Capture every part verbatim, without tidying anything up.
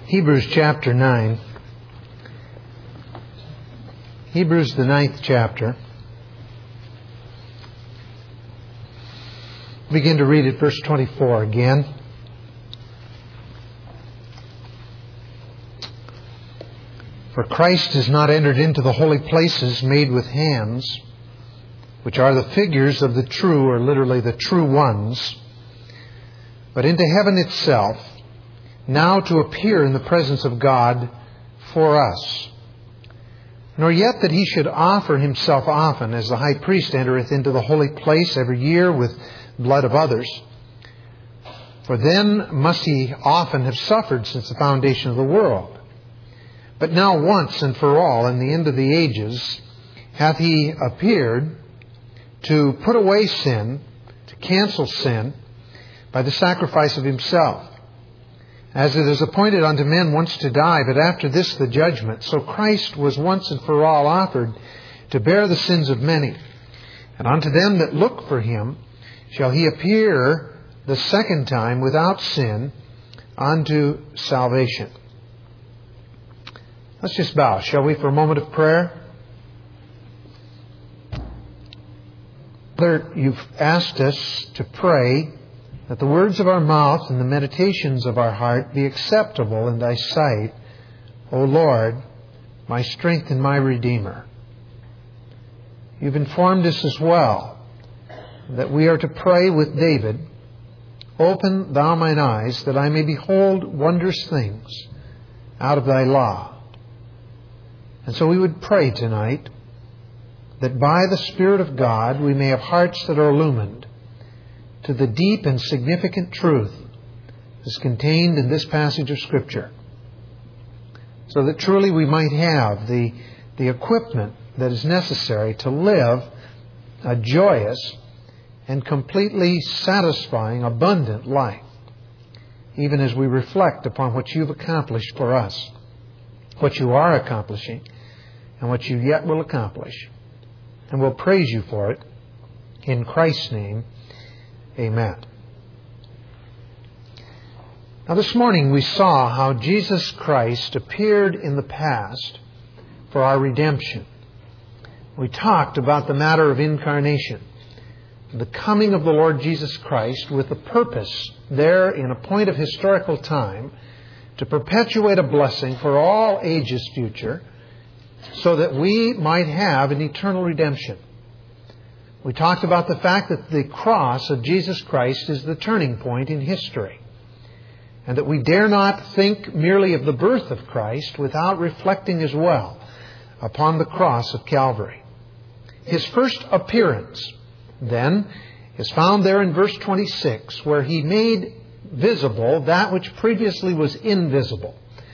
Hebrews chapter nine. Hebrews, the ninth chapter. Begin to read at verse twenty-four again. For Christ has not entered into the holy places made with hands, which are the figures of the true, or literally the true ones, but into heaven itself, now to appear in the presence of God for us. Nor yet that he should offer himself often, as the high priest entereth into the holy place every year with blood of others. For then must he often have suffered since the foundation of the world. But now once and for all, in the end of the ages, hath he appeared to put away sin, to cancel sin, by the sacrifice of himself. As it is appointed unto men once to die, but after this the judgment. So Christ was once and for all offered to bear the sins of many. And unto them that look for him shall he appear the second time without sin unto salvation. Let's just bow, shall we, for a moment of prayer? Father, you've asked us to pray that the words of our mouth and the meditations of our heart be acceptable in thy sight, O Lord, my strength and my Redeemer. You've informed us as well that we are to pray with David, open thou mine eyes, that I may behold wondrous things out of thy law. And so we would pray tonight that by the Spirit of God we may have hearts that are illumined to the deep and significant truth that's contained in this passage of Scripture, so that truly we might have the, the equipment that is necessary to live a joyous and completely satisfying, abundant life, even as we reflect upon what you've accomplished for us, what you are accomplishing, and what you yet will accomplish. And we'll praise you for it. In Christ's name, amen. Now this morning we saw how Jesus Christ appeared in the past for our redemption. We talked about the matter of incarnation, the coming of the Lord Jesus Christ with a purpose there in a point of historical time to perpetuate a blessing for all ages future, so that we might have an eternal redemption. We talked about the fact that the cross of Jesus Christ is the turning point in history, and that we dare not think merely of the birth of Christ without reflecting as well upon the cross of Calvary. His first appearance, then, is found there in verse twenty-six, where he made visible that which previously was invisible,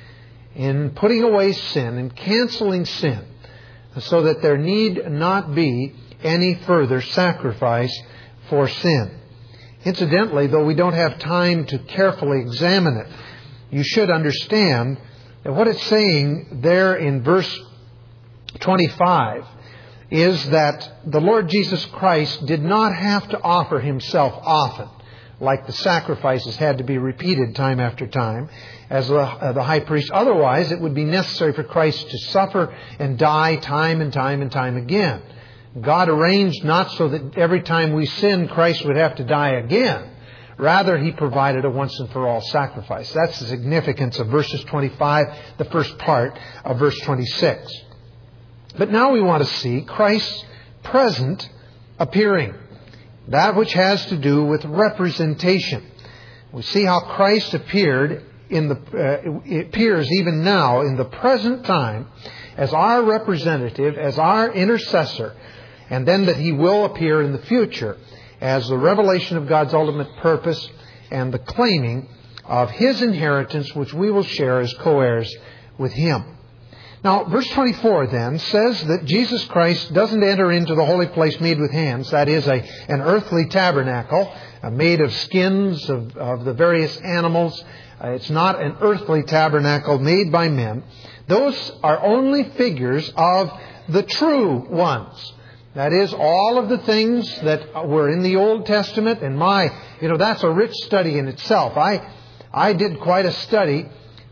in putting away sin and canceling sin, so that there need not be any further sacrifice for sin. Incidentally, though we don't have time to carefully examine it, you should understand that what it's saying there in verse twenty-five is that the Lord Jesus Christ did not have to offer himself often, like the sacrifices had to be repeated time after time as the, uh, the high priest. Otherwise, it would be necessary for Christ to suffer and die time and time and time again. God arranged not so that every time we sin, Christ would have to die again. Rather, he provided a once and for all sacrifice. That's the significance of verses twenty-five, the first part of verse twenty-six. But now we want to see Christ's present appearing, that which has to do with representation. We see how Christ appeared in the uh, appears even now in the present time as our representative, as our intercessor, and then that he will appear in the future as the revelation of God's ultimate purpose and the claiming of his inheritance, which we will share as co-heirs with him. Now, verse twenty-four then says that Jesus Christ doesn't enter into the holy place made with hands. That is a, an earthly tabernacle uh, made of skins of, of the various animals. Uh, it's not an earthly tabernacle made by men. Those are only figures of the true ones. That is, all of the things that were in the Old Testament. And my, you know, that's a rich study in itself. I, I did quite a study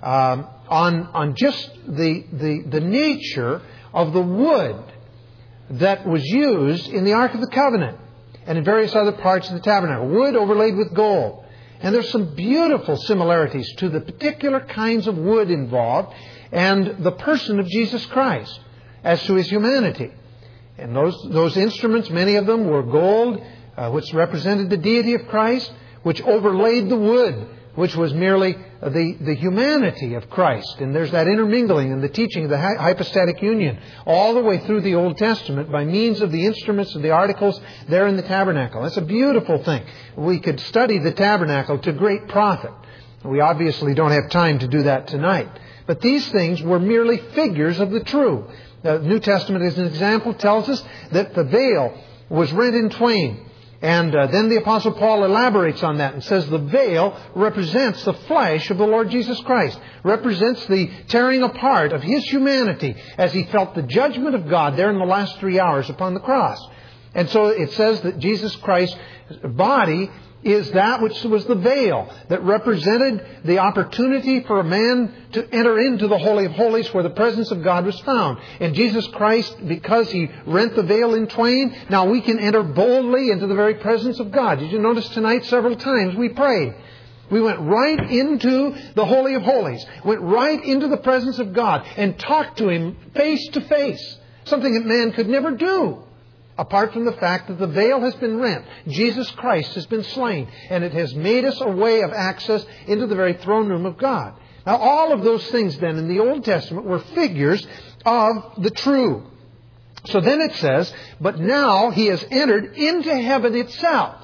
um, on, on just the, the, the nature of the wood that was used in the Ark of the Covenant and in various other parts of the tabernacle. Wood overlaid with gold. And there's some beautiful similarities to the particular kinds of wood involved and the person of Jesus Christ as to His humanity. And those, those instruments, many of them were gold, uh, which represented the deity of Christ, which overlaid the wood, which was merely the, the humanity of Christ. And there's that intermingling and the teaching of the hypostatic union all the way through the Old Testament by means of the instruments of the articles there in the tabernacle. That's a beautiful thing. We could study the tabernacle to great profit. We obviously don't have time to do that tonight. But these things were merely figures of the true. The New Testament, as an example, tells us that the veil was rent in twain. And uh, then the Apostle Paul elaborates on that and says the veil represents the flesh of the Lord Jesus Christ, represents the tearing apart of His humanity as He felt the judgment of God there in the last three hours upon the cross. And so it says that Jesus Christ's body is that which was the veil that represented the opportunity for a man to enter into the Holy of Holies where the presence of God was found. And Jesus Christ, because He rent the veil in twain, now we can enter boldly into the very presence of God. Did you notice tonight several times we prayed? We went right into the Holy of Holies, went right into the presence of God and talked to Him face to face, something that man could never do. Apart from the fact that the veil has been rent, Jesus Christ has been slain, and it has made us a way of access into the very throne room of God. Now, all of those things then in the Old Testament were figures of the true. So then it says, but now He has entered into heaven itself.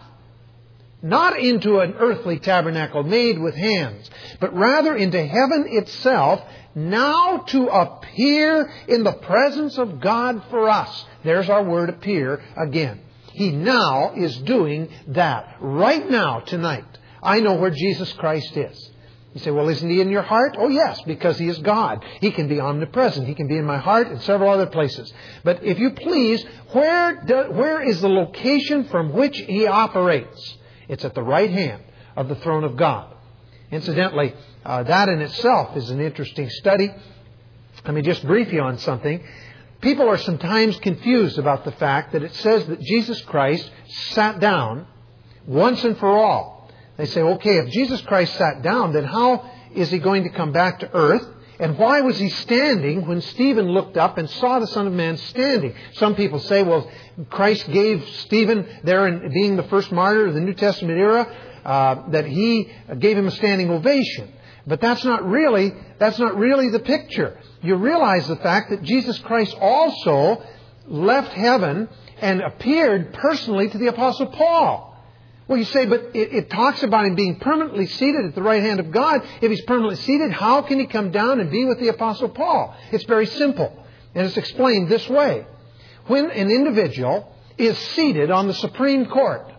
Not into an earthly tabernacle made with hands, but rather into heaven itself, now to appear in the presence of God for us. There's our word appear again. He now is doing that right now, tonight. I know where Jesus Christ is. You say, well, isn't He in your heart? Oh, yes, because He is God. He can be omnipresent. He can be in my heart and several other places. But if you please, where, do, where is the location from which He operates? It's at the right hand of the throne of God. Incidentally, uh, that in itself is an interesting study. Let me just brief you on something. People are sometimes confused about the fact that it says that Jesus Christ sat down once and for all. They say, okay, if Jesus Christ sat down, then how is He going to come back to earth? And why was He standing when Stephen looked up and saw the Son of Man standing? Some people say, well, Christ gave Stephen, there in being the first martyr of the New Testament era, uh, that He gave him a standing ovation. But that's not really, that's not really the picture. You realize the fact that Jesus Christ also left heaven and appeared personally to the Apostle Paul. Well, you say, but it, it talks about Him being permanently seated at the right hand of God. If He's permanently seated, how can He come down and be with the Apostle Paul? It's very simple. And it's explained this way. When an individual is seated on the Supreme Court,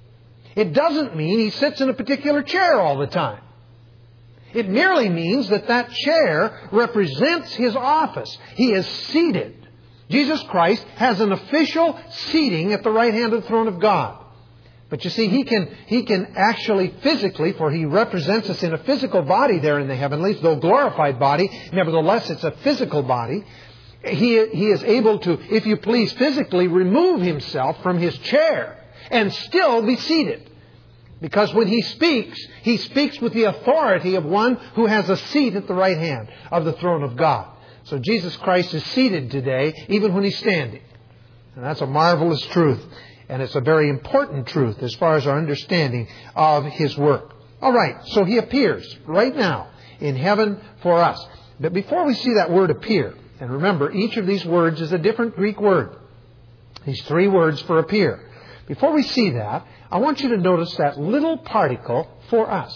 it doesn't mean he sits in a particular chair all the time. It merely means that that chair represents his office. He is seated. Jesus Christ has an official seating at the right hand of the throne of God. But you see, He can, He can actually physically, for He represents us in a physical body there in the heavenlies, though glorified body, nevertheless it's a physical body. He, he is able to, if you please, physically remove Himself from His chair and still be seated. Because when He speaks, He speaks with the authority of one who has a seat at the right hand of the throne of God. So Jesus Christ is seated today, even when He's standing. And that's a marvelous truth. And it's a very important truth as far as our understanding of His work. All right, so He appears right now in heaven for us. But before we see that word appear, and remember, each of these words is a different Greek word. These three words for appear. Before we see that, I want you to notice that little particle for us.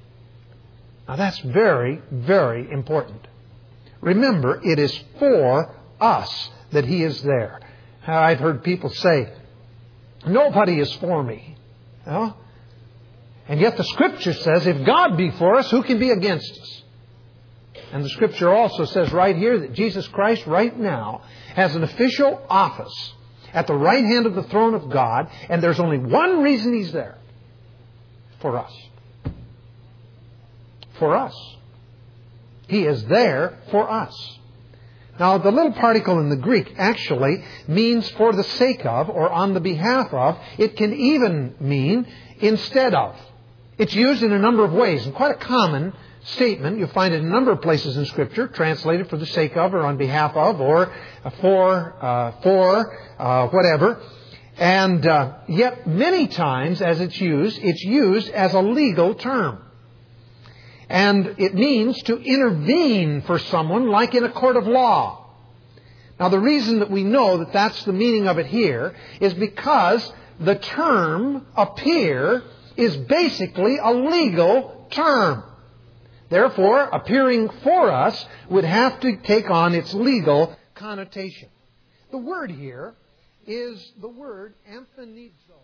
Now that's very, very important. Remember, it is for us that He is there. I've heard people say, nobody is for me. You know? And yet the Scripture says, if God be for us, who can be against us? And the Scripture also says right here that Jesus Christ right now has an official office at the right hand of the throne of God, and there's only one reason He's there. For us. For us. He is there for us. Now, the little particle in the Greek actually means for the sake of or on the behalf of. It can even mean instead of. It's used in a number of ways, and quite a common statement. You'll find it in a number of places in Scripture, translated for the sake of or on behalf of or for, uh, for uh, whatever. And uh, yet many times as it's used, it's used as a legal term. And it means to intervene for someone like in a court of law. Now the reason that we know that that's the meaning of it here is because the term appear is basically a legal term. Therefore, appearing for us would have to take on its legal connotation. The word here is the word emphanizo.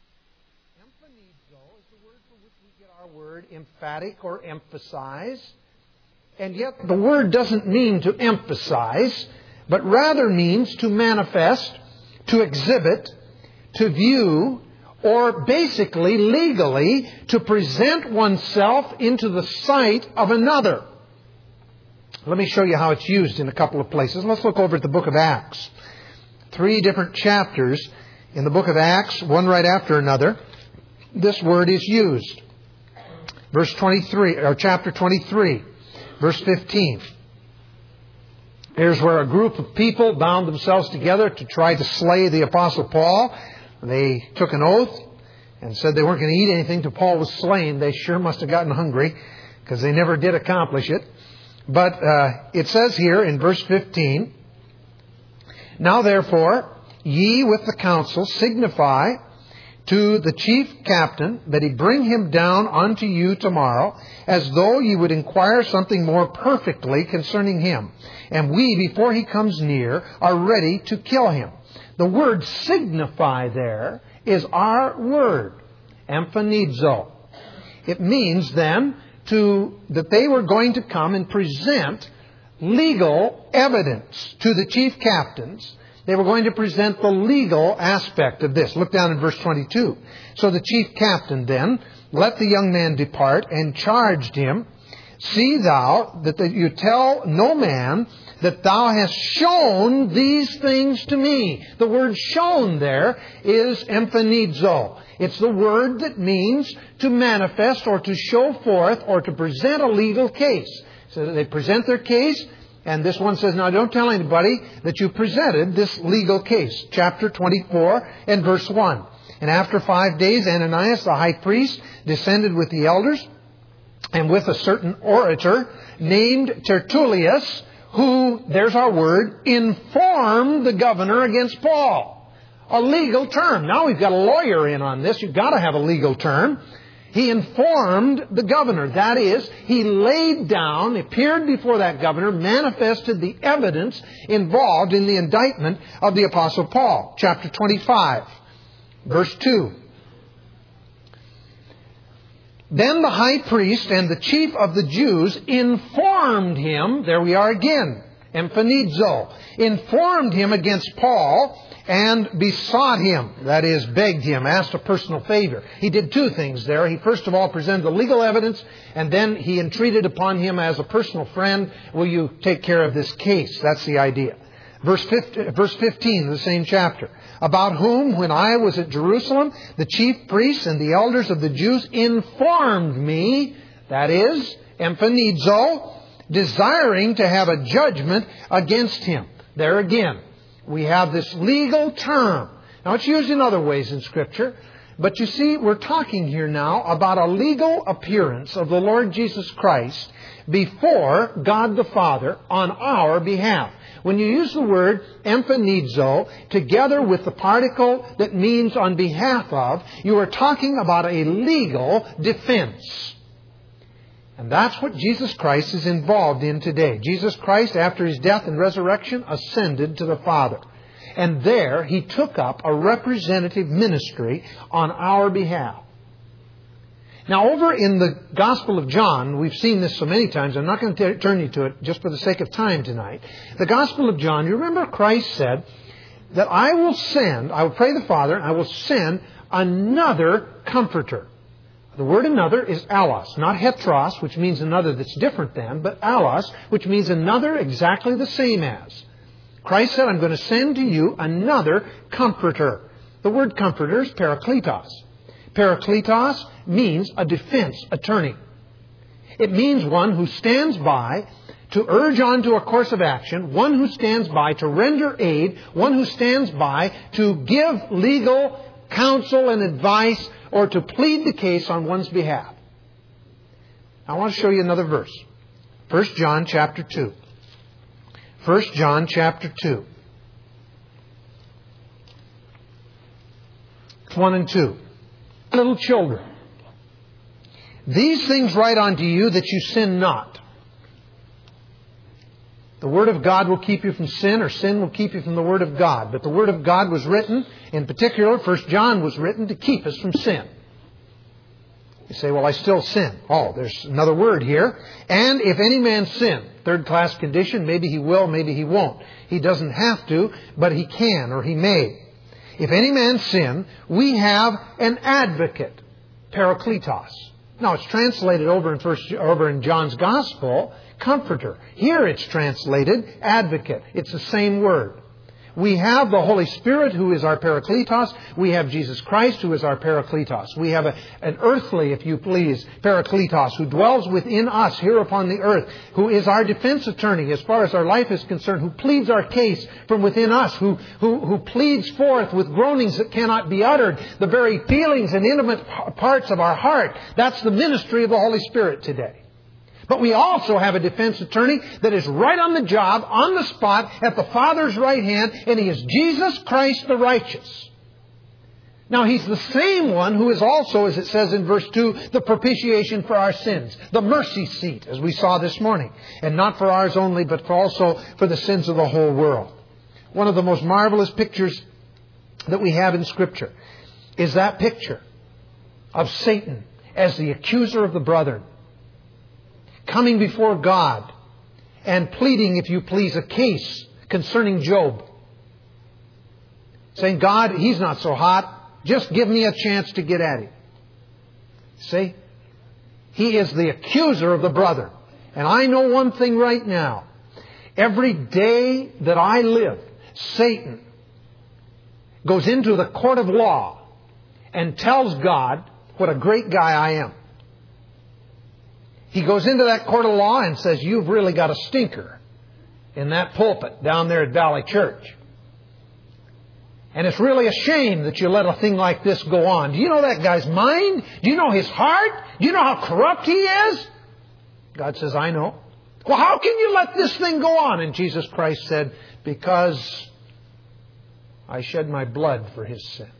Emphanizo is the word for which we get our word emphatic or emphasize. And yet the word doesn't mean to emphasize, but rather means to manifest, to exhibit, to view, or basically, legally, to present oneself into the sight of another. Let me show you how it's used in a couple of places. Let's look over at the book of Acts. Three different chapters in the book of Acts, one right after another. This word is used. Verse twenty-three, or chapter twenty-three, verse fifteen. Here's where a group of people bound themselves together to try to slay the Apostle Paul. They took an oath and said they weren't going to eat anything till Paul was slain. They sure must have gotten hungry because they never did accomplish it. But uh, it says here in verse fifteen, "Now therefore, ye with the council signify to the chief captain that he bring him down unto you tomorrow, as though ye would inquire something more perfectly concerning him. And we, before he comes near, are ready to kill him." The word signify there is our word, emphanizo. It means then to that they were going to come and present legal evidence to the chief captains. They were going to present the legal aspect of this. Look down in verse twenty-two. "So the chief captain then let the young man depart and charged him, See thou that you tell no man that thou hast shown these things to me." The word shown there is emphanizo. It's the word that means to manifest or to show forth or to present a legal case. So they present their case, and this one says, "Now don't tell anybody that you presented this legal case." Chapter twenty-four and verse one. "And after five days Ananias the high priest descended with the elders and with a certain orator named Tertullius, who," there's our word, "informed the governor against Paul." A legal term. Now we've got a lawyer in on this. You've got to have a legal term. He informed the governor. That is, he laid down, appeared before that governor, manifested the evidence involved in the indictment of the Apostle Paul. Chapter twenty-five, verse two. "Then the high priest and the chief of the Jews informed him," there we are again, emphanizo, informed him against Paul and besought him, that is, begged him, asked a personal favor. He did two things there. He first of all presented the legal evidence, and then he entreated upon him as a personal friend, "Will you take care of this case?" That's the idea. Verse fifteen of the same chapter. "About whom, when I was at Jerusalem, the chief priests and the elders of the Jews informed me," that is, emphanizo, "desiring to have a judgment against him." There again, we have this legal term. Now it's used in other ways in Scripture, but you see, we're talking here now about a legal appearance of the Lord Jesus Christ before God the Father on our behalf. When you use the word emphanizo together with the particle that means on behalf of, you are talking about a legal defense. And that's what Jesus Christ is involved in today. Jesus Christ, after His death and resurrection, ascended to the Father. And there He took up a representative ministry on our behalf. Now, over in the Gospel of John, we've seen this so many times, I'm not going to turn you to it just for the sake of time tonight. The Gospel of John, you remember Christ said that I will send, I will pray the Father, I will send another Comforter. The word another is allos, not heteros, which means another that's different than, but allos, which means another exactly the same as. Christ said, I'm going to send to you another comforter. The word comforter is parakletos. Parakletos means a defense attorney. It means one who stands by to urge on to a course of action, one who stands by to render aid, one who stands by to give legal counsel and advice or to plead the case on one's behalf. I want to show you another verse. First John chapter two. First John chapter two. one and two. Little children, these things write unto you that you sin not. The Word of God will keep you from sin, or sin will keep you from the Word of God. But the Word of God was written, in particular, First John was written to keep us from sin. You say, well, I still sin. Oh, there's another word here. And if any man sin, third class condition, maybe he will, maybe he won't. He doesn't have to, but he can or he may. If any man sin, we have an advocate, parakletos. Now, it's translated over in first, over in John's Gospel, comforter. Here it's translated advocate. It's the same word. We have the Holy Spirit who is our parakletos. We have Jesus Christ who is our parakletos. We have a, an earthly, if you please, parakletos who dwells within us here upon the earth, who is our defense attorney as far as our life is concerned, who pleads our case from within us, who, who, who pleads forth with groanings that cannot be uttered, the very feelings and intimate parts of our heart. That's the ministry of the Holy Spirit today. But we also have a defense attorney that is right on the job, on the spot, at the Father's right hand, and He is Jesus Christ the righteous. Now, He's the same one who is also, as it says in verse two, the propitiation for our sins, the mercy seat, as we saw this morning. And not for ours only, but for also for the sins of the whole world. One of the most marvelous pictures that we have in Scripture is that picture of Satan as the accuser of the brethren, coming before God and pleading, if you please, a case concerning Job. Saying, God, he's not so hot. Just give me a chance to get at him. See? He is the accuser of the brother. And I know one thing right now. Every day that I live, Satan goes into the court of law and tells God what a great guy I am. He goes into that court of law and says, you've really got a stinker in that pulpit down there at Valley Church. And it's really a shame that you let a thing like this go on. Do you know that guy's mind? Do you know his heart? Do you know how corrupt he is? God says, I know. Well, how can you let this thing go on? And Jesus Christ said, because I shed my blood for his sins.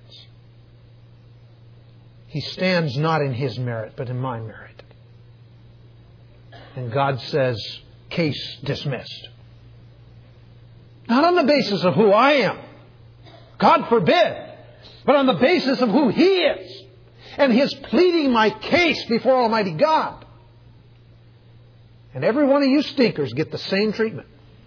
He stands not in his merit, but in my merit. And God says, case dismissed. Not on the basis of who I am. God forbid. But on the basis of who He is. And His pleading my case before Almighty God. And every one of you stinkers get the same treatment.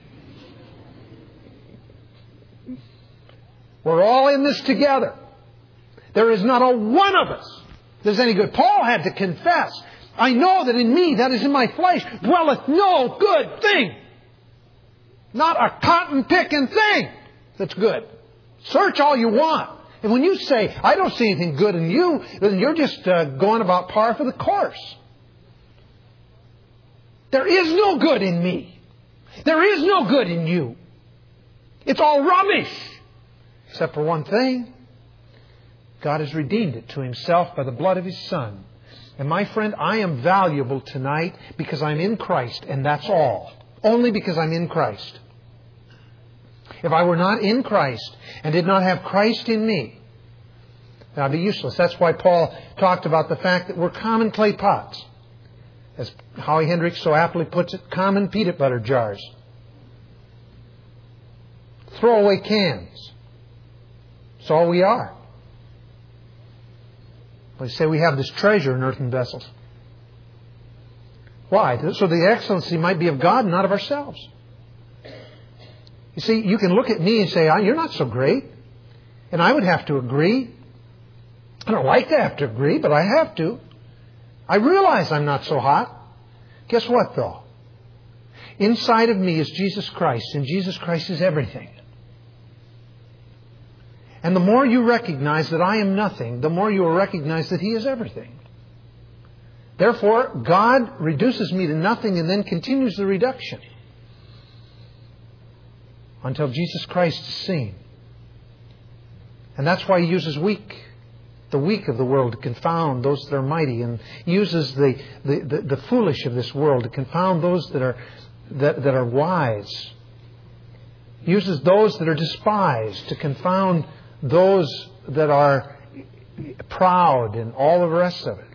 We're all in this together. There is not a one of us that's any good. Paul had to confess, I know that in me, that is in my flesh, dwelleth no good thing. Not a cotton-picking thing that's good. Search all you want. And when you say, I don't see anything good in you, then you're just uh, going about par for the course. There is no good in me. There is no good in you. It's all rubbish. Except for one thing. God has redeemed it to Himself by the blood of His Son. And my friend, I am valuable tonight because I'm in Christ, and that's all. Only because I'm in Christ. If I were not in Christ and did not have Christ in me, then I'd be useless. That's why Paul talked about the fact that we're common clay pots. As Howie Hendricks so aptly puts it, common peanut butter jars. Throwaway cans. That's all we are. We say we have this treasure in earthen vessels. Why? So the excellency might be of God and not of ourselves. You see, you can look at me and say, you're not so great. And I would have to agree. I don't like to have to agree, but I have to. I realize I'm not so hot. Guess what, though? Inside of me is Jesus Christ, and Jesus Christ is everything. And the more you recognize that I am nothing, the more you will recognize that He is everything. Therefore, God reduces me to nothing and then continues the reduction until Jesus Christ is seen. And that's why He uses weak, the weak of the world, to confound those that are mighty, and uses the, the, the, the foolish of this world to confound those that are, that, that are wise. Uses those that are despised to confound those that are proud and all the rest of it.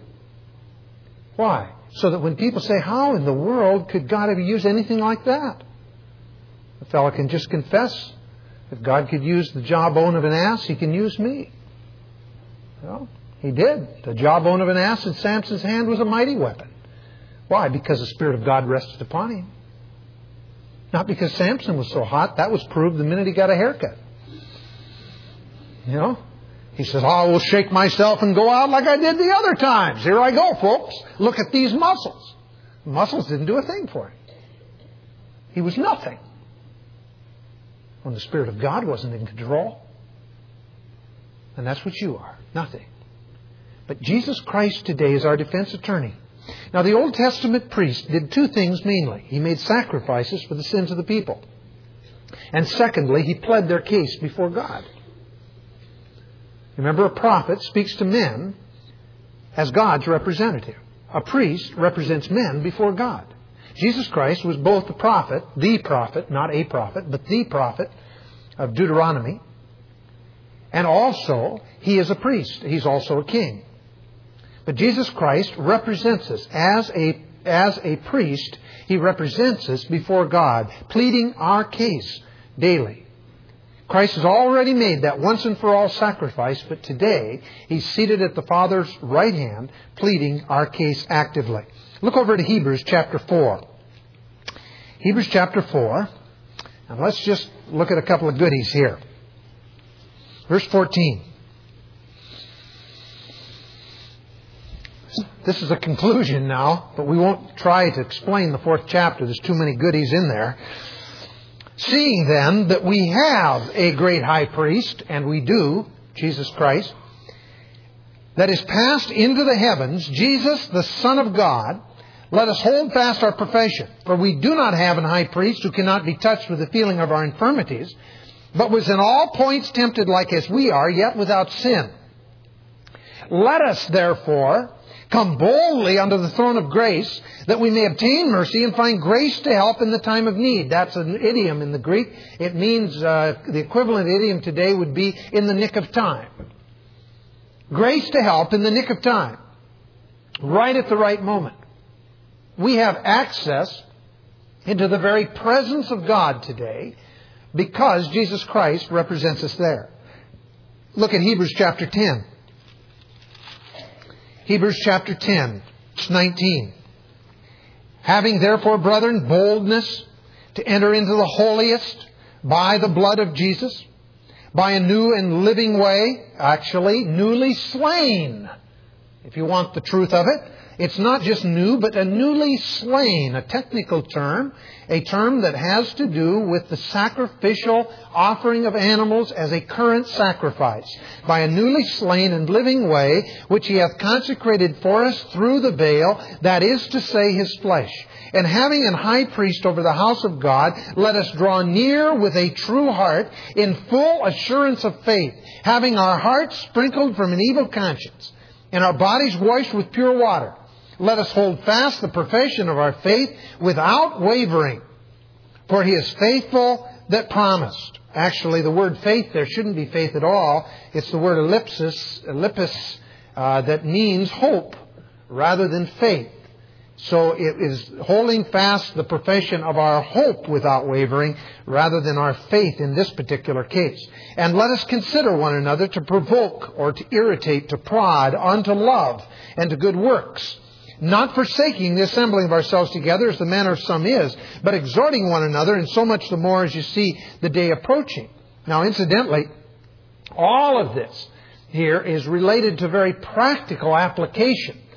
Why? So that when people say, how in the world could God ever use anything like that? The fellow can just confess, if God could use the jawbone of an ass, He can use me. Well, He did. The jawbone of an ass in Samson's hand was a mighty weapon. Why? Because the Spirit of God rested upon him. Not because Samson was so hot. That was proved the minute he got a haircut. You know? He says, oh, I will shake myself and go out like I did the other times. Here I go, folks. Look at these muscles. The muscles didn't do a thing for him. He was nothing when the Spirit of God wasn't in control. And that's what you are. Nothing. But Jesus Christ today is our defense attorney. Now, the Old Testament priest did two things mainly. He made sacrifices for the sins of the people. And secondly, he pled their case before God. Remember, a prophet speaks to men as God's representative. A priest represents men before God. Jesus Christ was both the prophet, the prophet, not a prophet, but the prophet of Deuteronomy. And also, He is a priest. He's also a king. But Jesus Christ represents us as a, as a priest. He represents us before God, pleading our case daily. Christ has already made that once and for all sacrifice, but today He's seated at the Father's right hand, pleading our case actively. Look over to Hebrews chapter four. Hebrews chapter four. And let's just look at a couple of goodies here. Verse fourteen. This is a conclusion now, but we won't try to explain the fourth chapter. There's too many goodies in there. Seeing then that we have a great high priest, and we do, Jesus Christ, that is passed into the heavens, Jesus, the Son of God, let us hold fast our profession. For we do not have an high priest who cannot be touched with the feeling of our infirmities, but was in all points tempted like as we are, yet without sin. Let us therefore come boldly unto the throne of grace, that we may obtain mercy and find grace to help in the time of need. That's an idiom in the Greek. It means, uh, the equivalent idiom today would be in the nick of time. Grace to help in the nick of time. Right at the right moment. We have access into the very presence of God today because Jesus Christ represents us there. Look at Hebrews chapter ten. Hebrews chapter ten, verse nineteen. Having therefore, brethren, boldness to enter into the holiest by the blood of Jesus, by a new and living way, actually newly slain. If you want the truth of it, it's not just new, but a newly slain, a technical term, a term that has to do with the sacrificial offering of animals as a current sacrifice. By a newly slain and living way, which He hath consecrated for us through the veil, that is to say, His flesh. And having an high priest over the house of God, let us draw near with a true heart, in full assurance of faith, having our hearts sprinkled from an evil conscience, and our bodies washed with pure water. Let us hold fast the profession of our faith without wavering. For He is faithful that promised. Actually, the word faith there shouldn't be faith at all. It's the word ellipsis, ellipsis uh, that means hope rather than faith. So it is holding fast the profession of our hope without wavering rather than our faith in this particular case. And let us consider one another to provoke or to irritate, to prod, unto love and to good works. Not forsaking the assembling of ourselves together as the manner of some is, but exhorting one another, and so much the more as you see the day approaching. Now, incidentally, all of this here is related to very practical application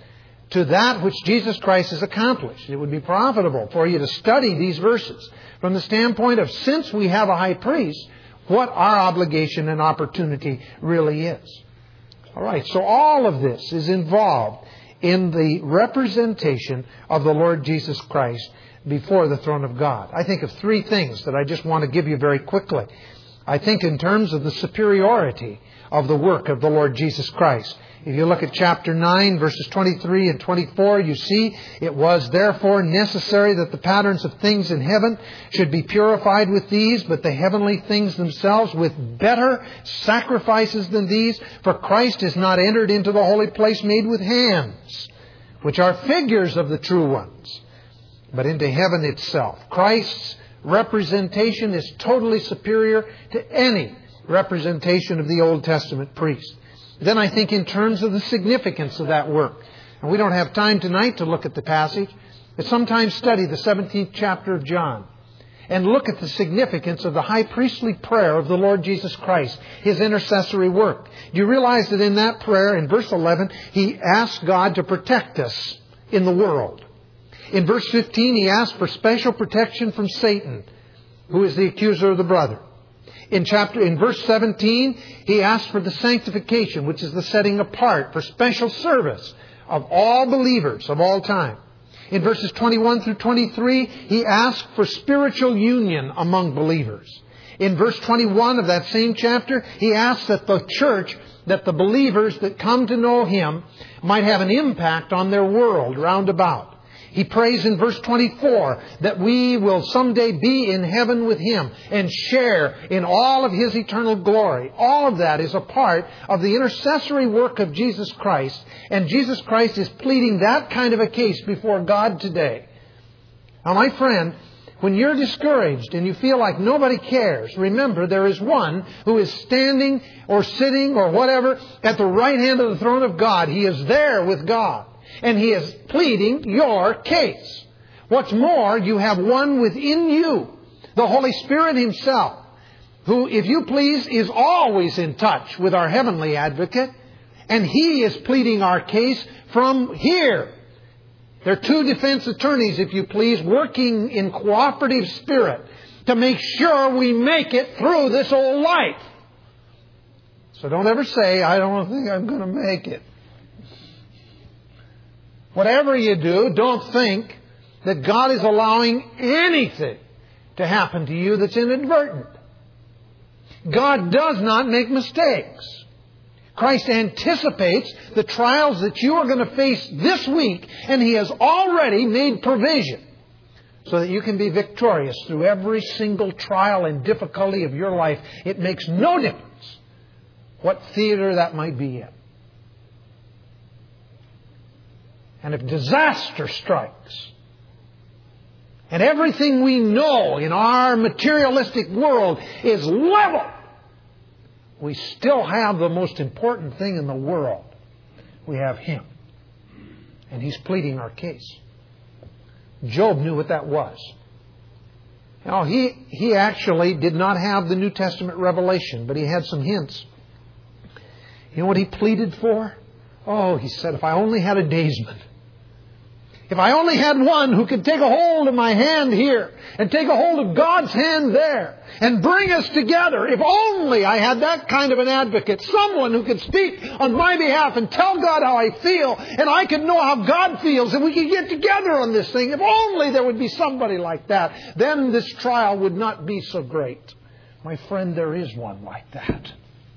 to that which Jesus Christ has accomplished. It would be profitable for you to study these verses from the standpoint of, since we have a high priest, what our obligation and opportunity really is. All right, so all of this is involved in the representation of the Lord Jesus Christ before the throne of God. I think of three things that I just want to give you very quickly. I think in terms of the superiority of the work of the Lord Jesus Christ. If you look at chapter nine, verses twenty-three and twenty-four, you see, it was therefore necessary that the patterns of things in heaven should be purified with these, but the heavenly things themselves with better sacrifices than these. For Christ is not entered into the holy place made with hands, which are figures of the true ones, but into heaven itself. Christ's representation is totally superior to any representation of the Old Testament priest. Then I think in terms of the significance of that work. And we don't have time tonight to look at the passage, but sometimes study the seventeenth chapter of John and look at the significance of the high priestly prayer of the Lord Jesus Christ, His intercessory work. Do you realize that in that prayer, in verse eleven, He asked God to protect us in the world. In verse fifteen, He asked for special protection from Satan, who is the accuser of the brother. In chapter, in verse seventeen, He asked for the sanctification, which is the setting apart for special service of all believers of all time. In verses twenty-one through twenty-three, He asked for spiritual union among believers. In verse twenty-one of that same chapter, He asked that the church, that the believers that come to know Him might have an impact on their world round about. He prays in verse twenty-four that we will someday be in heaven with Him and share in all of His eternal glory. All of that is a part of the intercessory work of Jesus Christ. And Jesus Christ is pleading that kind of a case before God today. Now, my friend, when you're discouraged and you feel like nobody cares, remember there is one who is standing or sitting or whatever at the right hand of the throne of God. He is there with God. And He is pleading your case. What's more, you have one within you, the Holy Spirit Himself, who, if you please, is always in touch with our heavenly advocate. And He is pleading our case from here. There are two defense attorneys, if you please, working in cooperative spirit to make sure we make it through this old life. So don't ever say, I don't think I'm going to make it. Whatever you do, don't think that God is allowing anything to happen to you that's inadvertent. God does not make mistakes. Christ anticipates the trials that you are going to face this week, and He has already made provision so that you can be victorious through every single trial and difficulty of your life. It makes no difference what theater that might be in. And if disaster strikes, and everything we know in our materialistic world is leveled, we still have the most important thing in the world. We have Him. And He's pleading our case. Job knew what that was. Now, he, he actually did not have the New Testament revelation, but he had some hints. You know what he pleaded for? Oh, he said, if I only had a daysman. If I only had one who could take a hold of my hand here and take a hold of God's hand there and bring us together. If only I had that kind of an advocate, someone who could speak on my behalf and tell God how I feel, and I could know how God feels, and we could get together on this thing. If only there would be somebody like that, then this trial would not be so great. My friend, there is one like that.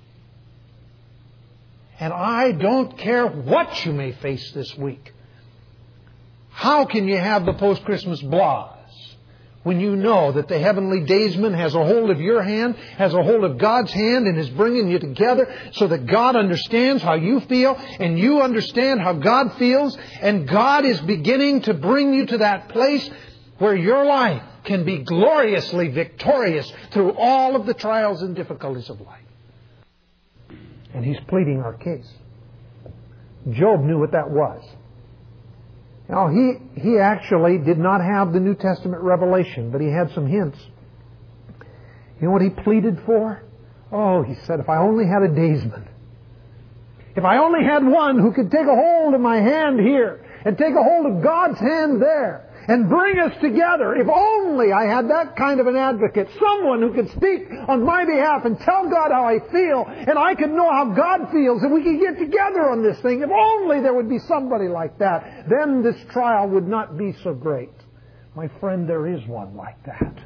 And I don't care what you may face this week. How can you have the post-Christmas blahs when you know that the heavenly daysman has a hold of your hand, has a hold of God's hand, and is bringing you together so that God understands how you feel and you understand how God feels, and God is beginning to bring you to that place where your life can be gloriously victorious through all of the trials and difficulties of life. And He's pleading our case. Job knew what that was. Now, he, he actually did not have the New Testament revelation, but he had some hints. You know what he pleaded for? Oh, he said, if I only had a daysman. If I only had one who could take a hold of my hand here and take a hold of God's hand there and bring us together. If only I had that kind of an advocate, someone who could speak on my behalf and tell God how I feel, and I could know how God feels, and we could get together on this thing. If only there would be somebody like that, then this trial would not be so great. My friend, there is one like that.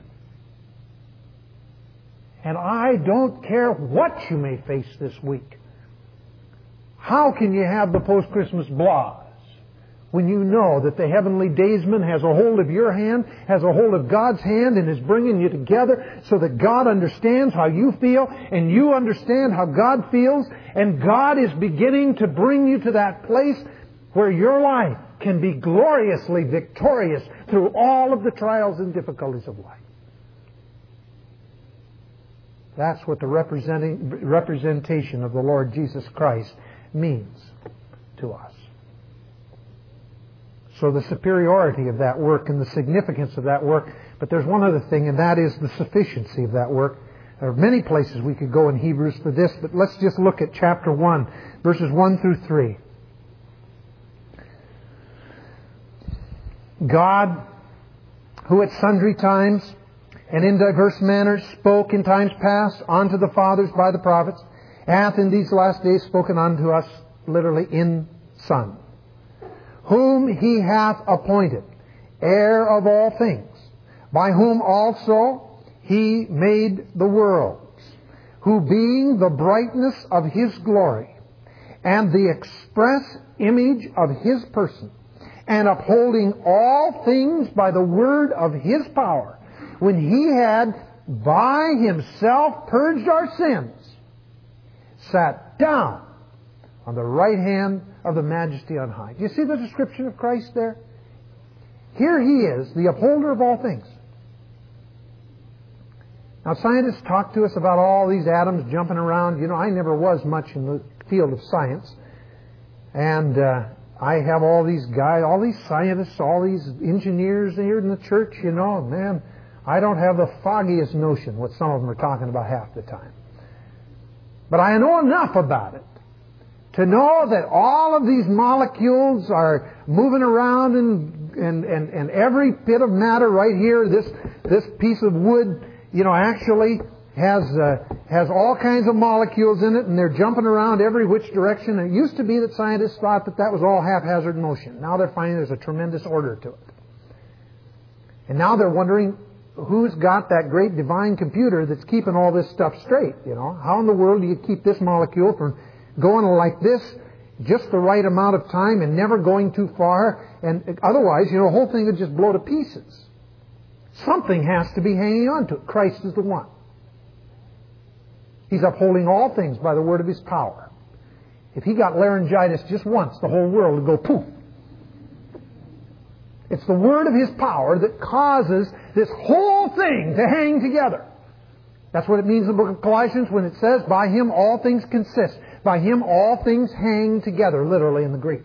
And I don't care what you may face this week. How can you have the post-Christmas blahs when you know that the heavenly daysman has a hold of your hand, has a hold of God's hand, and is bringing you together so that God understands how you feel, and you understand how God feels, and God is beginning to bring you to that place where your life can be gloriously victorious through all of the trials and difficulties of life. That's what the representing, representation of the Lord Jesus Christ means to us. So the superiority of that work and the significance of that work. But there's one other thing, and that is the sufficiency of that work. There are many places we could go in Hebrews for this, but let's just look at chapter one, verses one through three. God, who at sundry times and in diverse manners spoke in times past unto the fathers by the prophets, hath in these last days spoken unto us, literally, in Son, whom He hath appointed heir of all things, by whom also He made the worlds, who being the brightness of His glory, and the express image of His person, and upholding all things by the word of His power, when He had by Himself purged our sins, sat down on the right hand of the Majesty on high. Do you see the description of Christ there? Here He is, the upholder of all things. Now, scientists talk to us about all these atoms jumping around. You know, I never was much in the field of science. And uh, I have all these guys, all these scientists, all these engineers here in the church, you know, man, I don't have the foggiest notion what some of them are talking about half the time. But I know enough about it to know that all of these molecules are moving around, and and, and, and every bit of matter right here, this this piece of wood, you know, actually has uh, has all kinds of molecules in it, and they're jumping around every which direction. And it used to be that scientists thought that that was all haphazard motion. Now they're finding there's a tremendous order to it. And now they're wondering, who's got that great divine computer that's keeping all this stuff straight? You know, how in the world do you keep this molecule from going like this just the right amount of time and never going too far? And otherwise, you know, the whole thing would just blow to pieces. Something has to be hanging on to it. Christ is the one. He's upholding all things by the word of His power. If He got laryngitis just once, the whole world would go poof. It's the word of His power that causes this whole thing to hang together. That's what it means in the book of Colossians when it says, by Him all things consist. By Him all things hang together, literally in the Greek.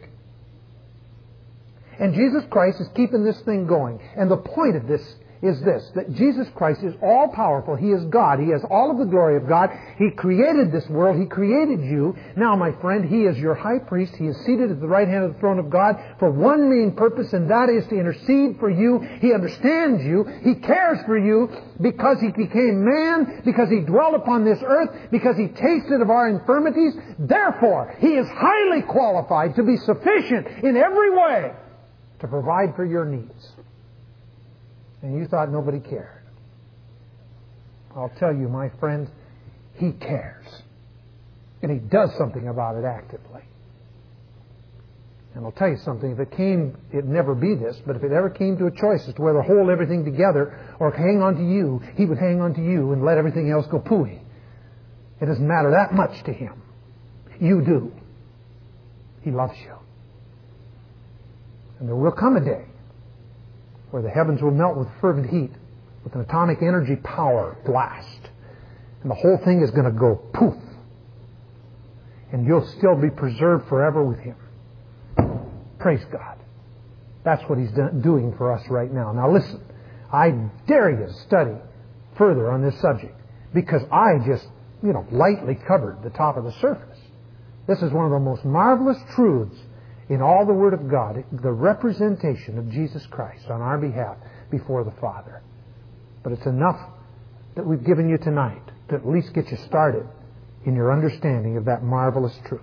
And Jesus Christ is keeping this thing going. And the point of this is this, that Jesus Christ is all-powerful. He is God. He has all of the glory of God. He created this world. He created you. Now, my friend, He is your high priest. He is seated at the right hand of the throne of God for one main purpose, and that is to intercede for you. He understands you. He cares for you because He became man, because He dwelt upon this earth, because He tasted of our infirmities. Therefore, He is highly qualified to be sufficient in every way to provide for your needs. And you thought nobody cared. I'll tell you, my friend, He cares. And He does something about it actively. And I'll tell you something, if it came, it'd never be this, but if it ever came to a choice as to whether to hold everything together or hang on to you, He would hang on to you and let everything else go pooey. It doesn't matter that much to Him. You do. He loves you. And there will come a day where the heavens will melt with fervent heat, with an atomic energy power blast. And the whole thing is going to go poof. And you'll still be preserved forever with Him. Praise God. That's what He's doing for us right now. Now listen, I dare you to study further on this subject, because I just, you know, lightly covered the top of the surface. This is one of the most marvelous truths in all the Word of God, the representation of Jesus Christ on our behalf before the Father. But it's enough that we've given you tonight to at least get you started in your understanding of that marvelous truth.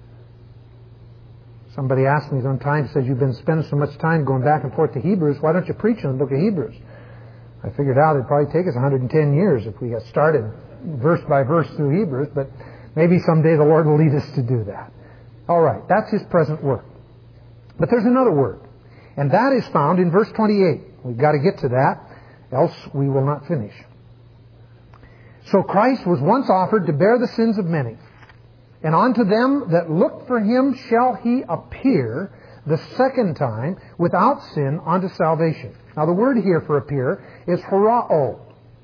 Somebody asked me one time, says, you've been spending so much time going back and forth to Hebrews, why don't you preach on the book of Hebrews? I figured out it'd probably take us one hundred ten years if we got started verse by verse through Hebrews, but maybe someday the Lord will lead us to do that. All right, that's His present work. But there's another word, and that is found in verse twenty-eight. We've got to get to that, else we will not finish. So Christ was once offered to bear the sins of many, and unto them that look for Him shall He appear the second time without sin unto salvation. Now the word here for appear is horao.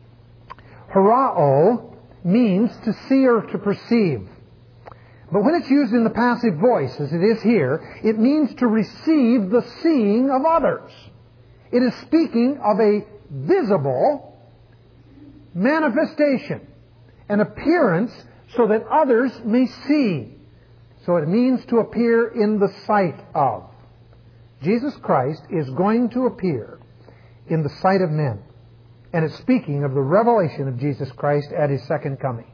Horao means to see or to perceive. But when it's used in the passive voice, as it is here, it means to receive the seeing of others. It is speaking of a visible manifestation, an appearance so that others may see. So it means to appear in the sight of. Jesus Christ is going to appear in the sight of men. And it's speaking of the revelation of Jesus Christ at His second coming.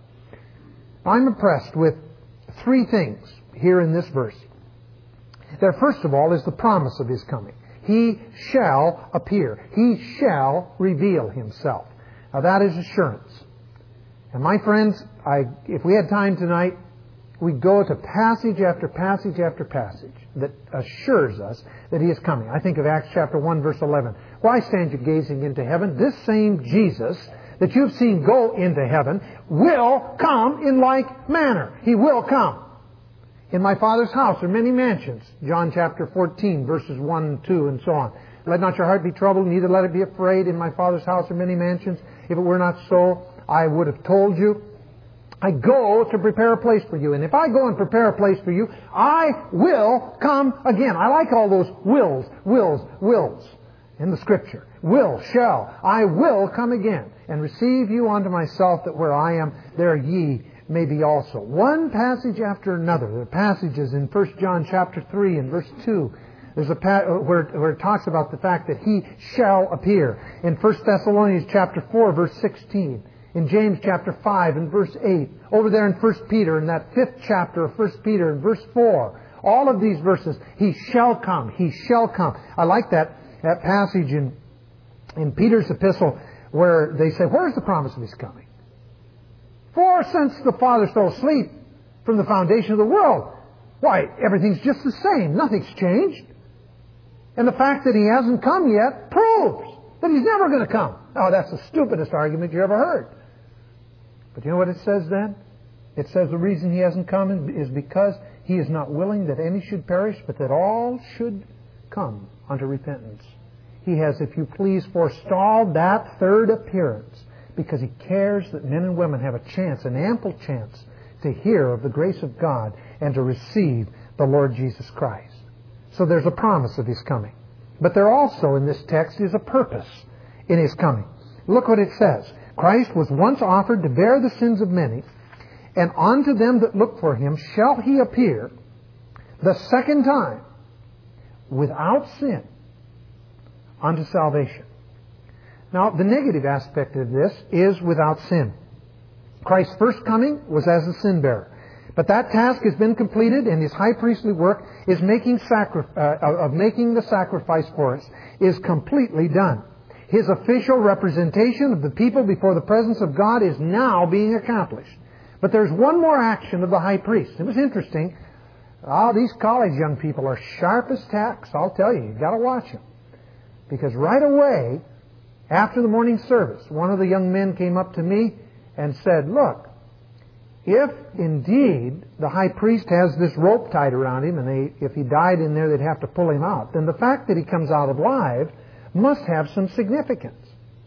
I'm impressed with three things here in this verse. There, first of all, is the promise of His coming. He shall appear. He shall reveal Himself. Now that is assurance. And my friends, I, if we had time tonight, we'd go to passage after passage after passage that assures us that He is coming. I think of Acts chapter one, verse eleven. Why stand you gazing into heaven? This same Jesus that you've seen go into heaven will come in like manner. He will come. In my Father's house are many mansions. John chapter fourteen, verses one and two, and so on. Let not your heart be troubled, neither let it be afraid. In my Father's house are many mansions. If it were not so, I would have told you. I go to prepare a place for you. And if I go and prepare a place for you, I will come again. I like all those wills, wills, wills in the Scripture. Will, shall. I will come again and receive you unto myself, that where I am, there ye may be also. One passage after another. There are passages in First John chapter three and verse two. There's a pa- where, where it talks about the fact that He shall appear. In First Thessalonians chapter four, verse sixteen. In James chapter five and verse eight. Over there in First Peter, in that fifth chapter of First Peter in verse four. All of these verses, He shall come, He shall come. I like that, that passage in, in Peter's epistle where they say, where's the promise of His coming? For since the Father fell asleep from the foundation of the world, why, everything's just the same. Nothing's changed. And the fact that He hasn't come yet proves that He's never going to come. Oh, that's the stupidest argument you ever heard. But you know what it says then? It says the reason He hasn't come is because He is not willing that any should perish, but that all should come unto repentance. He has, if you please, forestalled that third appearance because He cares that men and women have a chance, an ample chance, to hear of the grace of God and to receive the Lord Jesus Christ. So there's a promise of His coming. But there also in this text is a purpose in His coming. Look what it says. Christ was once offered to bear the sins of many, and unto them that look for Him shall He appear the second time without sin unto salvation. Now, the negative aspect of this is without sin. Christ's first coming was as a sin bearer. But that task has been completed, and His high priestly work is making sacri- uh, of making the sacrifice for us is completely done. His official representation of the people before the presence of God is now being accomplished. But there's one more action of the high priest. It was interesting. Oh, these college young people are sharp as tacks. I'll tell you, you've got to watch them. Because right away, after the morning service, one of the young men came up to me and said, look, if indeed the high priest has this rope tied around him, and they, if he died in there, they'd have to pull him out, then the fact that he comes out alive must have some significance.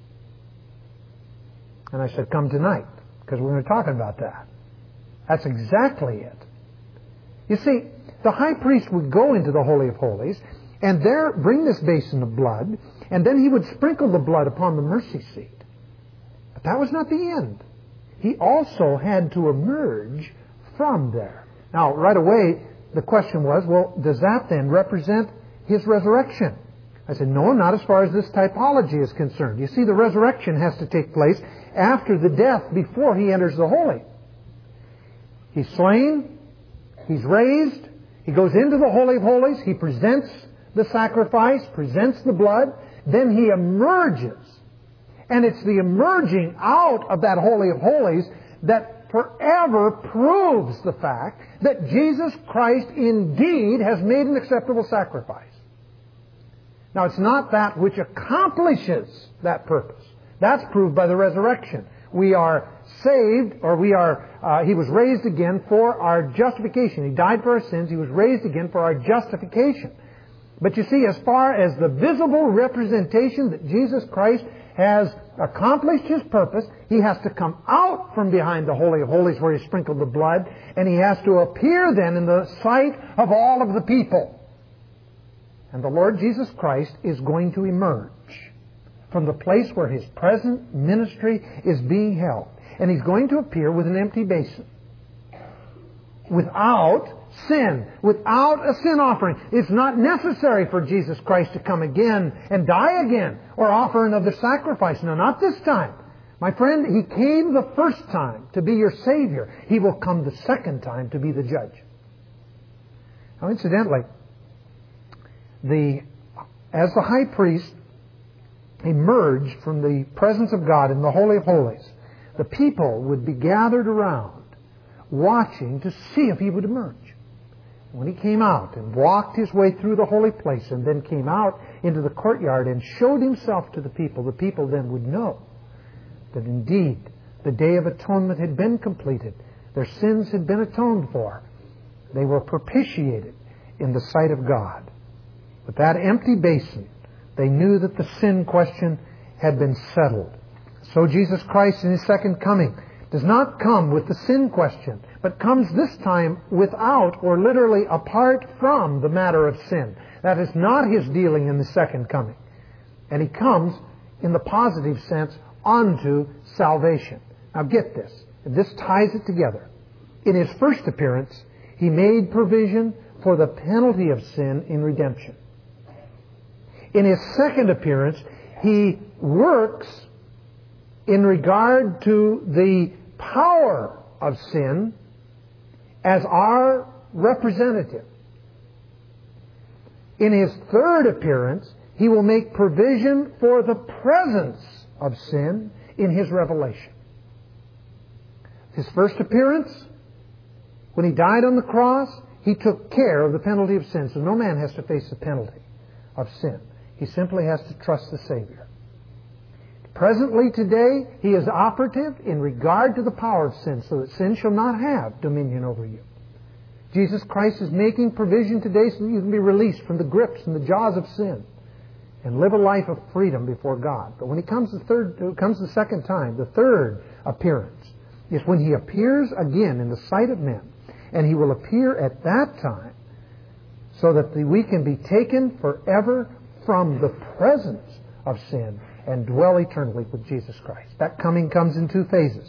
And I said, come tonight, because we're going to be talking about that. That's exactly it. You see, the high priest would go into the Holy of Holies, and there bring this basin of blood, and then he would sprinkle the blood upon the mercy seat. But that was not the end. He also had to emerge from there. Now, right away, the question was, well, does that then represent His resurrection? I said, no, not as far as this typology is concerned. You see, the resurrection has to take place after the death, before He enters the Holy. He's slain, He's raised, He goes into the Holy of Holies, He presents the sacrifice, presents the blood, then He emerges. And it's the emerging out of that Holy of Holies that forever proves the fact that Jesus Christ indeed has made an acceptable sacrifice. Now, it's not that which accomplishes that purpose. That's proved by the resurrection. We are saved, or we are, uh, He was raised again for our justification. He died for our sins. He was raised again for our justification. But you see, as far as the visible representation that Jesus Christ has accomplished His purpose, He has to come out from behind the Holy of Holies where He sprinkled the blood, and He has to appear then in the sight of all of the people. And the Lord Jesus Christ is going to emerge from the place where His present ministry is being held. And He's going to appear with an empty basin. Without sin. Without a sin offering. It's not necessary for Jesus Christ to come again and die again or offer another sacrifice. No, not this time. My friend, He came the first time to be your Savior. He will come the second time to be the judge. Now, incidentally, the as the high priest emerged from the presence of God in the Holy of Holies, the people would be gathered around, watching to see if He would emerge. When He came out and walked His way through the holy place and then came out into the courtyard and showed Himself to the people, the people then would know that indeed the Day of Atonement had been completed. Their sins had been atoned for. They were propitiated in the sight of God. With that empty basin, they knew that the sin question had been settled. So Jesus Christ in His second coming does not come with the sin question, but comes this time without, or literally apart from, the matter of sin. That is not His dealing in the second coming. And He comes, in the positive sense, unto salvation. Now get this. This ties it together. In His first appearance, He made provision for the penalty of sin in redemption. In His second appearance, He works in regard to the power of sin as our representative. In His third appearance, He will make provision for the presence of sin in His revelation. His first appearance, when He died on the cross, He took care of the penalty of sin. So no man has to face the penalty of sin. He simply has to trust the Savior. Presently today, He is operative in regard to the power of sin, so that sin shall not have dominion over you. Jesus Christ is making provision today so that you can be released from the grips and the jaws of sin and live a life of freedom before God. But when He comes the third, comes the second time, the third appearance is when He appears again in the sight of men, and He will appear at that time so that we can be taken forever from the presence of sin and dwell eternally with Jesus Christ. That coming comes in two phases.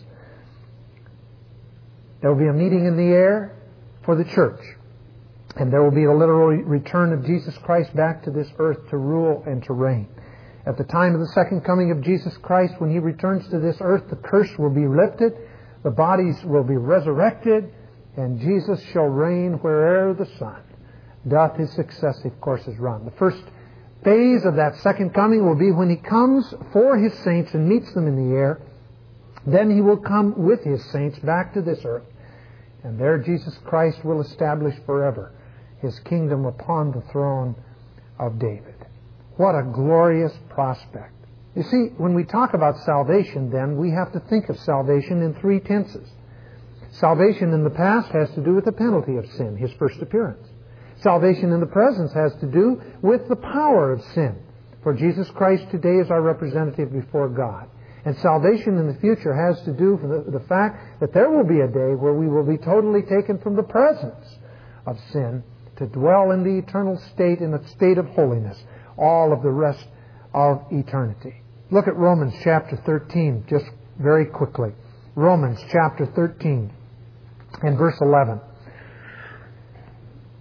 There will be a meeting in the air for the church, and there will be a literal return of Jesus Christ back to this earth to rule and to reign. At the time of the second coming of Jesus Christ, when He returns to this earth, the curse will be lifted, the bodies will be resurrected, and Jesus shall reign where'er the sun doth His successive courses run. The first phase of that second coming will be when He comes for His saints and meets them in the air. Then He will come with His saints back to this earth. And there Jesus Christ will establish forever His kingdom upon the throne of David. What a glorious prospect. You see, when we talk about salvation, then, we have to think of salvation in three tenses. Salvation in the past has to do with the penalty of sin, His first appearance. Salvation in the present has to do with the power of sin. For Jesus Christ today is our representative before God. And salvation in the future has to do with the, the fact that there will be a day where we will be totally taken from the presence of sin to dwell in the eternal state, in a state of holiness, all of the rest of eternity. Look at Romans chapter thirteen, just very quickly. Romans chapter thirteen and verse eleven.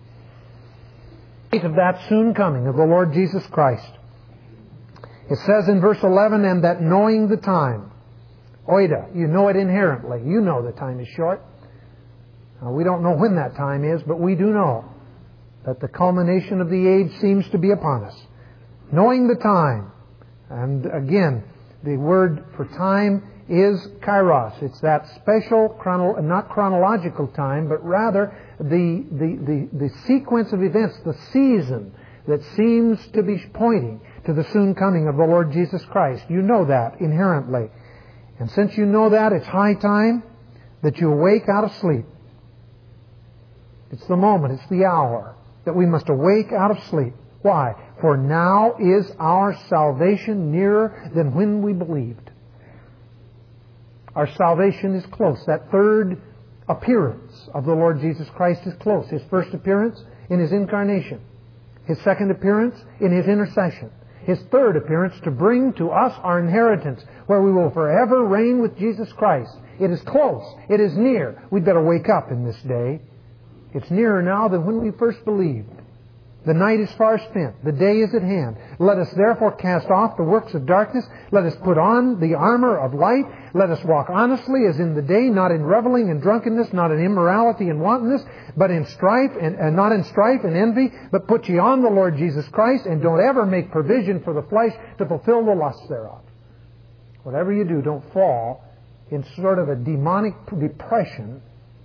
of that soon coming of the Lord Jesus Christ. It says in verse eleven, and that knowing the time, oida, you know it inherently. You know the time is short. Now, we don't know when that time is, but we do know that the culmination of the age seems to be upon us. Knowing the time. And again, the word for time is kairos. It's that special, chrono, not chronological time, but rather the, the, the, the sequence of events, the season that seems to be pointing to the soon coming of the Lord Jesus Christ. You know that inherently. And since you know that, it's high time that you awake out of sleep. It's the moment, it's the hour that we must awake out of sleep. Why? For now is our salvation nearer than when we believed. Our salvation is close. That third appearance of the Lord Jesus Christ is close. His first appearance in His incarnation. His second appearance in His intercession. His third appearance to bring to us our inheritance, where we will forever reign with Jesus Christ. It is close. It is near. We'd better wake up in this day. It's nearer now than when we first believed. The night is far spent. The day is at hand. Let us therefore cast off the works of darkness. Let us put on the armor of light. Let us walk honestly as in the day, not in reveling and drunkenness, not in immorality and wantonness, but in strife and, and not in strife and envy, but put ye on the Lord Jesus Christ, and don't ever make provision for the flesh to fulfill the lusts thereof. Whatever you do, don't fall in sort of a demonic depression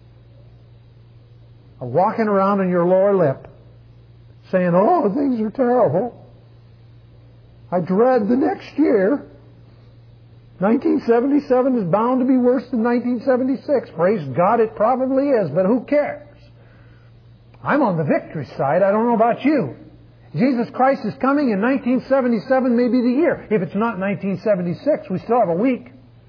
of walking around on your lower lip saying, oh, things are terrible. I dread the next year. nineteen seventy-seven is bound to be worse than nineteen seventy-six. Praise God, it probably is, but who cares? I'm on the victory side. I don't know about you. Jesus Christ is coming, and nineteen seventy-seven may be the year. If it's not nineteen seventy-six, we still have a week.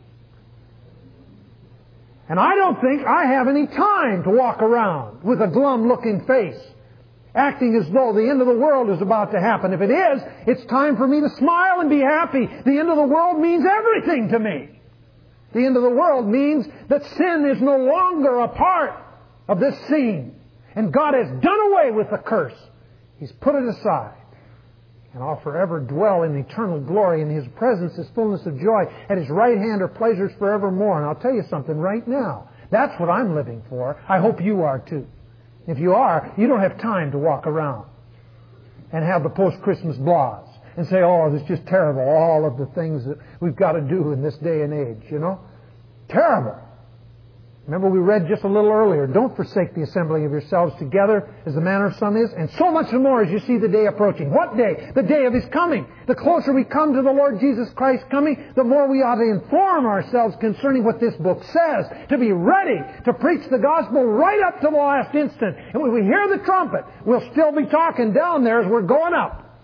And I don't think I have any time to walk around with a glum-looking face, acting as though the end of the world is about to happen. If it is, it's time for me to smile and be happy. The end of the world means everything to me. The end of the world means that sin is no longer a part of this scene. And God has done away with the curse. He's put it aside. And I'll forever dwell in eternal glory. In His presence is fullness of joy. At His right hand are pleasures forevermore. And I'll tell you something right now. That's what I'm living for. I hope you are too. If you are, you don't have time to walk around and have the post-Christmas blahs and say, oh, it's just terrible, all of the things that we've got to do in this day and age, you know? Terrible. Remember we read just a little earlier, don't forsake the assembling of yourselves together as the manner of some is, and so much more as you see the day approaching. What day? The day of His coming. The closer we come to the Lord Jesus Christ coming, the more we ought to inform ourselves concerning what this book says, to be ready to preach the gospel right up to the last instant. And when we hear the trumpet, we'll still be talking down there as we're going up.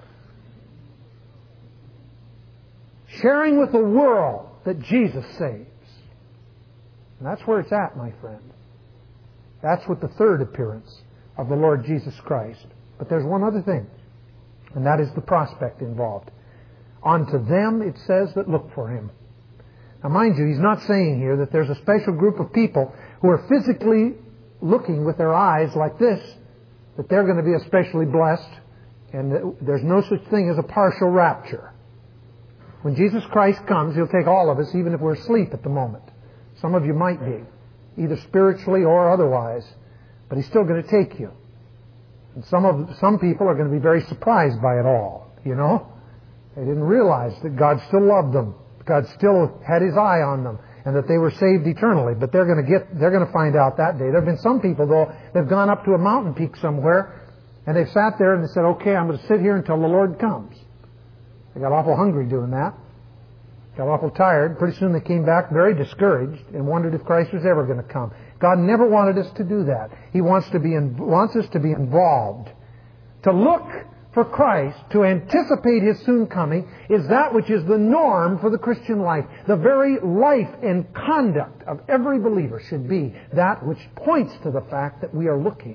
Sharing with the world that Jesus saves. And that's where it's at, my friend. That's what the third appearance of the Lord Jesus Christ. But there's one other thing, and that is the prospect involved. Unto them, it says, that look for Him. Now, mind you, He's not saying here that there's a special group of people who are physically looking with their eyes like this, that they're going to be especially blessed, and that there's no such thing as a partial rapture. When Jesus Christ comes, He'll take all of us, even if we're asleep at the moment. Some of you might be, either spiritually or otherwise, but He's still going to take you. And some of some people are going to be very surprised by it all, you know. They didn't realize that God still loved them. God still had His eye on them, and that they were saved eternally. But they're going to get, they're going to find out that day. There have been some people, though, they've gone up to a mountain peak somewhere, and they've sat there and they said, okay, I'm going to sit here until the Lord comes. They got awful hungry doing that. Got awful tired. Pretty soon they came back very discouraged and wondered if Christ was ever going to come. God never wanted us to do that. He wants to be in, wants us to be involved. To look for Christ, to anticipate His soon coming, is that which is the norm for the Christian life. The very life and conduct of every believer should be that which points to the fact that we are looking.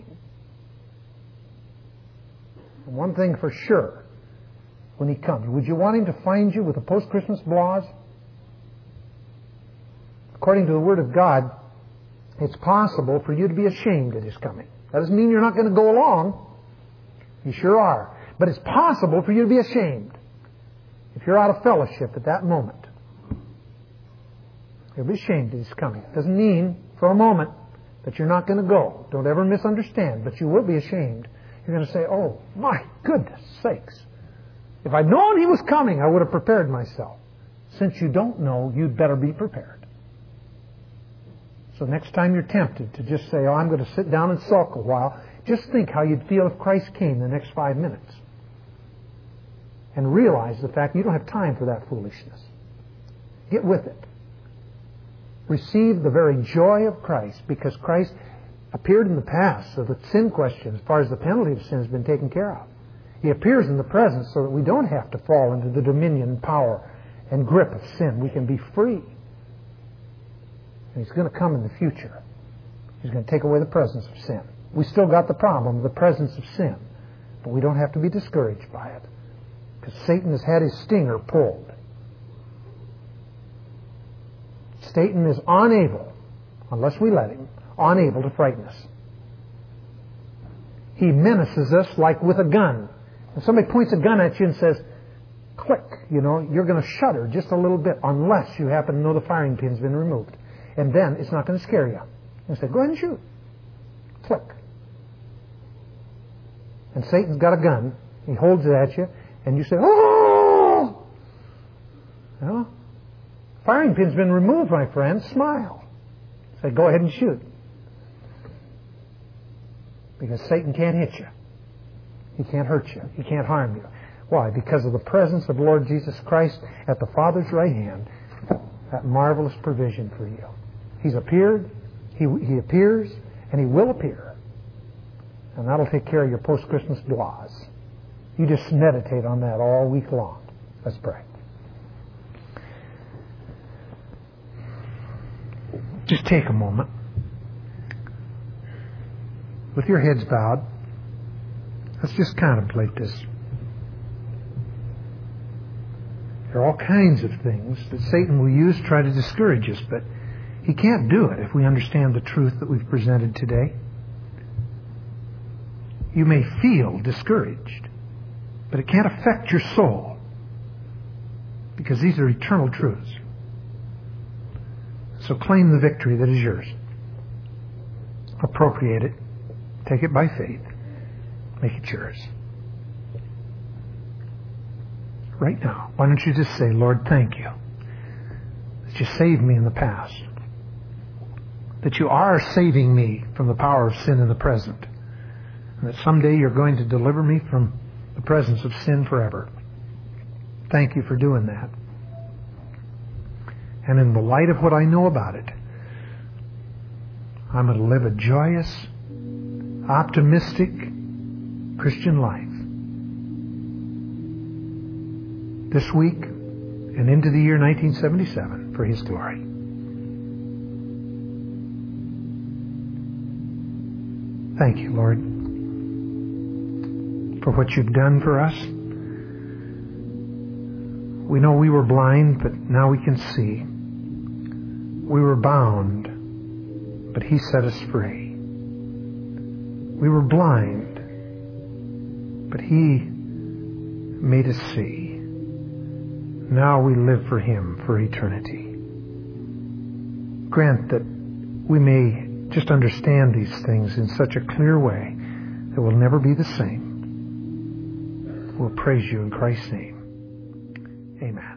And one thing for sure, when He comes, would you want Him to find you with the post-Christmas blahs? According to the Word of God, it's possible for you to be ashamed at His coming. That doesn't mean you're not going to go along. You sure are. But it's possible for you to be ashamed if you're out of fellowship at that moment. You'll be ashamed that He's coming. It doesn't mean for a moment that you're not going to go. Don't ever misunderstand. But you will be ashamed. You're going to say, oh, my goodness sakes. If I'd known He was coming, I would have prepared myself. Since you don't know, you'd better be prepared. So next time you're tempted to just say, oh, I'm going to sit down and sulk a while, just think how you'd feel if Christ came the next five minutes. And realize the fact you don't have time for that foolishness. Get with it. Receive the very joy of Christ, because Christ appeared in the past, so the sin question, as far as the penalty of sin, has been taken care of. He appears in the present so that we don't have to fall into the dominion, power, and grip of sin. We can be free. And He's going to come in the future. He's going to take away the presence of sin. We still got the problem of the presence of sin, but we don't have to be discouraged by it, because Satan has had his stinger pulled. Satan is unable, unless we let him, unable to frighten us. He menaces us like with a gun. When somebody points a gun at you and says, click, you know, you're going to shudder just a little bit unless you happen to know the firing pin's been removed. And then it's not going to scare you. You say, go ahead and shoot. Click. And Satan's got a gun. He holds it at you, and you say, oh! You know? Firing pin's been removed, my friend. Smile. Say, go ahead and shoot. Because Satan can't hit you. He can't hurt you. He can't harm you. Why? Because of the presence of Lord Jesus Christ at the Father's right hand. That marvelous provision for you. He's appeared, He, he appears, and He will appear. And that'll take care of your post-Christmas blahs. You just meditate on that all week long. Let's pray. Just take a moment. With your heads bowed, let's just contemplate this. There are all kinds of things that Satan will use to try to discourage us, but he can't do it if we understand the truth that we've presented today. You may feel discouraged, but it can't affect your soul, because these are eternal truths. So claim the victory that is yours. Appropriate it. Take it by faith. Make it yours. Right now, why don't you just say, Lord, thank you that you saved me in the past, that you are saving me from the power of sin in the present, and that someday you're going to deliver me from the presence of sin forever. Thank you for doing that. And in the light of what I know about it, I'm going to live a joyous, optimistic Christian life. This week and into the year nineteen seventy-seven for His glory. Thank you, Lord, for what you've done for us. We know we were blind, but now we can see. We were bound, but He set us free. We were blind, but He made us see. Now we live for Him for eternity. Grant that we may just understand these things in such a clear way that we'll never be the same. We'll praise you in Christ's name. Amen.